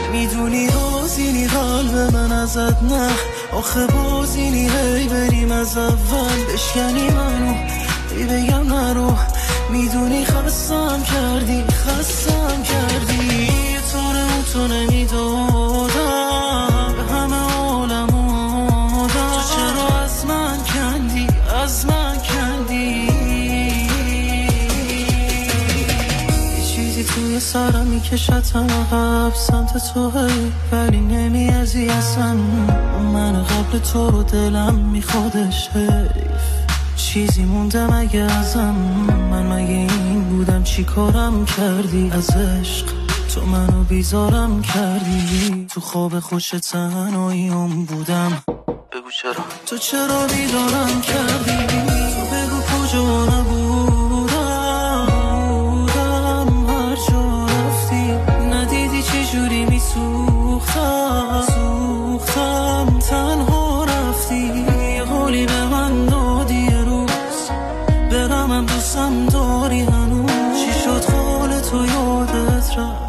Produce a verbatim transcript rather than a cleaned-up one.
میدونی روزینی قلب من ازت نه، آخه بازینی هی بریم از اول بشکنی منو ای بگم نرو. میدونی خستم کردی خستم کردی، تو رو تو نمیدادم به همه عالم آدم. تو چرا از من کندی از من کندی؟ یه چیزی توی سرم میکشتم عقب سمت تو هی، ولی نمیازی اصلا. من قبل تو رو دلم میخوادش حیف، چیزی مونده مگه ازم؟ من مگه این بودم چی کارم کردی؟ از عشق تو منو بیزارم کردی، تو خواب خوش تنهاییم بودم. بگو چرا تو چرا بیدارم کردی؟ تو بگو کجا نبودم بودم هر جا رفتی، ندیدی چی جوری میسوختم سوختم تنها رفتی. یه حالی به من دادی روز برم هم دوستم داری هنوز، چی شد حال تو یادت رفت